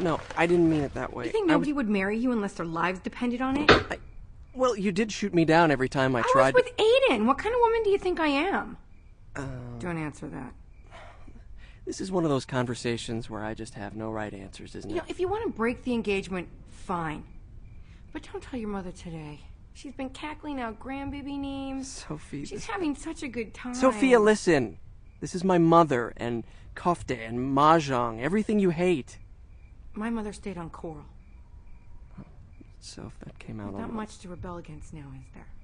No, I didn't mean it that way. You think nobody would marry you unless their lives depended on it? Well, you did shoot me down every time I was tried. with Aiden. What kind of woman do you think I am? Don't answer that. This is one of those conversations where I just have no right answers, isn't it? If you want to break the engagement, fine. But don't tell your mother today. She's been cackling out grandbaby names. Sophie... She's having such a good time. Sophia, listen. This is my mother, and kofte, and mahjong, everything you hate. My mother stayed on Coral. So if that came out Not on... much to rebel against now, is there?